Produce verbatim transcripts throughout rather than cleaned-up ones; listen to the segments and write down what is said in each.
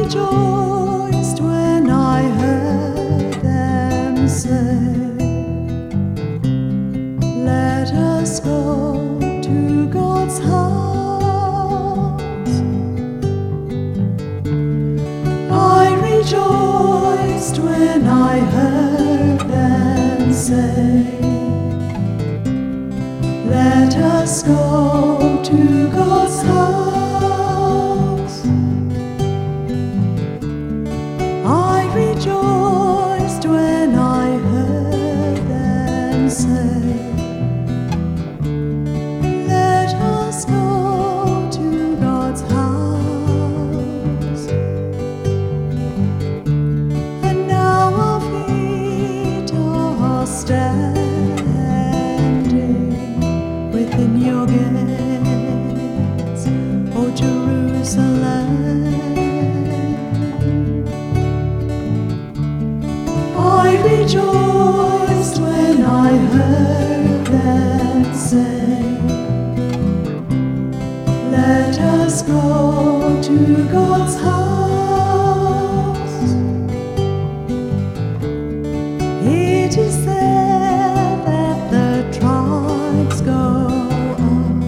rejoiced when I heard them say, "Let us go to God's house." I rejoiced when I heard them say, "Let us go to God's house." I rejoiced when I heard them say, "Let us go to God's house." And now our feet are standing within your gates, O Jerusalem. I rejoiced when I heard them say, "Let us go to God's house." It is there that the tribes go up,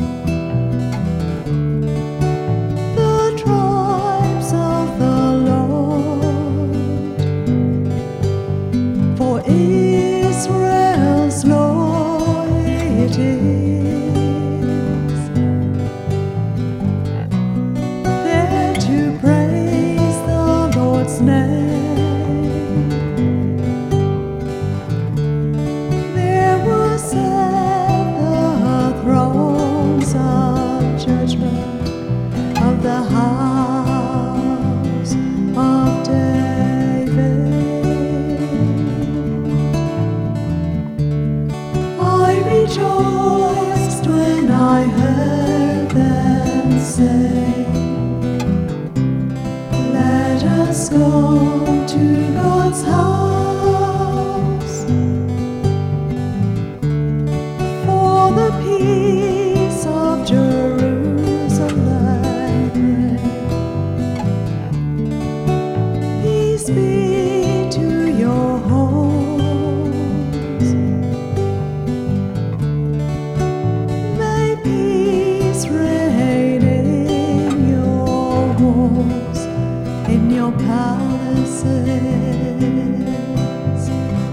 the tribes of the Lord. For Israel's Lord it is, there to praise the Lord's name. There were set the thrones of judgment of the house of David. I rejoiced when I heard them say, "Let us go to God's house." For the peace of Jerusalem reign. Peace be to your homes. May peace reign in your walls, in your palaces.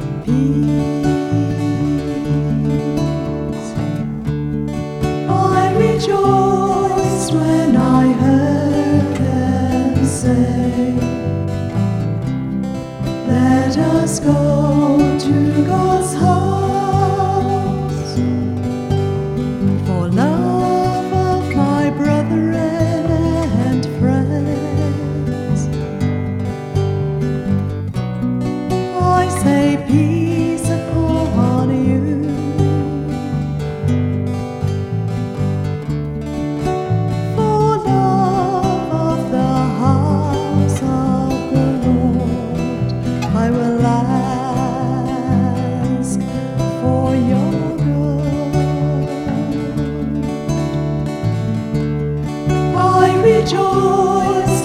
Peace. I rejoiced when I heard them say, "Let us go to God's house." For love of my brethren and friends, I say peace upon you. For love of the house of the Lord, I will ask for your good. I rejoice